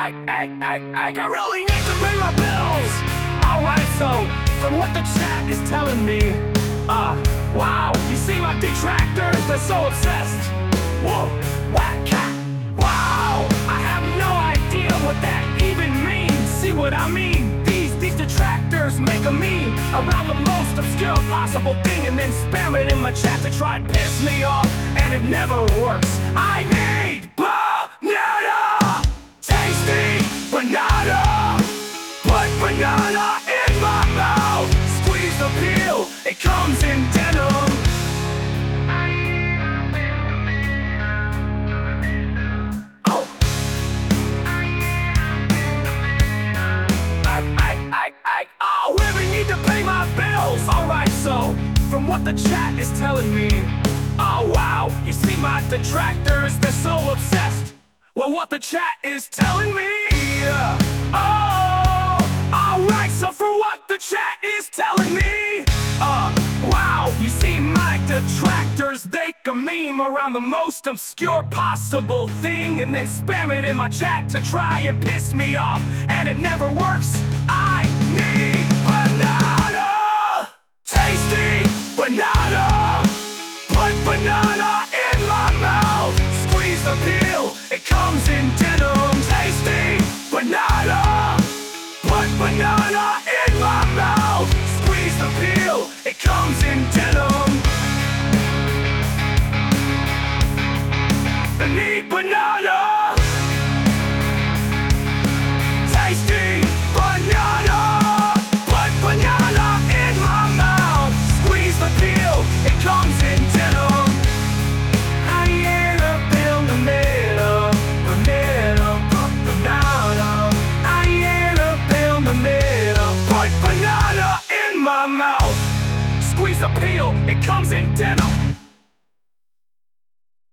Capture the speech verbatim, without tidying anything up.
I, I, I, I, I really need to pay my bills. Alright, so, from what the chat is telling me, uh, wow, you see my detractors, they're so obsessed. Whoa, whack cat, wow, I have no idea what that even means. See what I mean? These, these detractors make a meme around the most obscure possible thing and then spam it in my chat to try and piss me off, and it never works. I need banana, tasty banana, put banana in my mouth, squeeze the peel, it comes in denim. Oh. I, I, I, I, oh, really need to pay my bills. Alright, so, from what the chat is telling me, oh wow, you see my detractors, they're so obsessed. Well, what the chat is telling me, uh, oh, alright, so for what the chat is telling me, uh, wow, you see my detractors, they can meme around the most obscure possible thing and then spam it in my chat to try and piss me off, and it never works. I need banana, tasty banana, put banana in my mouth, squeeze the peel, it comes in denim. Tasty banana, put banana in my mouth, squeeze the peel, it comes in denim. I need banana, tasty banana, put banana in my mouth, squeeze the peel, it comes in denim. I ain't up in the middle, banana, put banana. I ain't up in the middle, put banana in my mouth, squeeze the peel, it comes in denim.